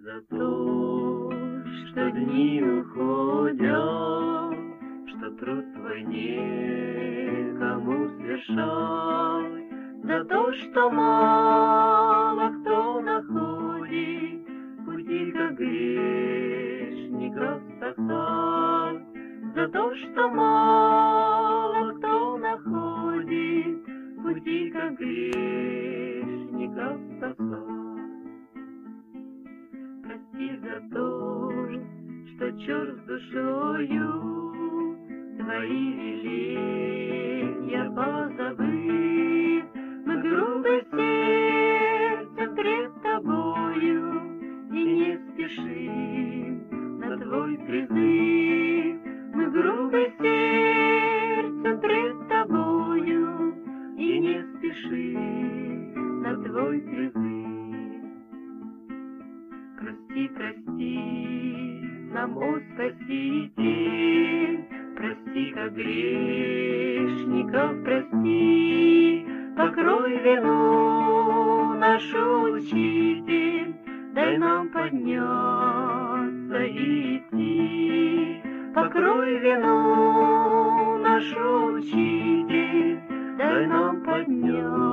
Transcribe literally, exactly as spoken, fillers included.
За то, что дни уходят, что труд твой некому свершать, за то, что мало кто находит пути, как грешников спасать, за то, что мало кто находит пути, как грешников спасать. Прости за то, что черт с душою твои веления позабыв, мы грубо сердцем пред тобою и не спешим на твой призыв. Мы грубо сердцем пред тобою и не спешим на твой призыв. Прости, прости нам, о Спаситель, прости, как грешников, прости, покрой вину нашу, Учитель, дай нам подняться и идти. Покрой вину нашу, Учитель, дай нам подняться.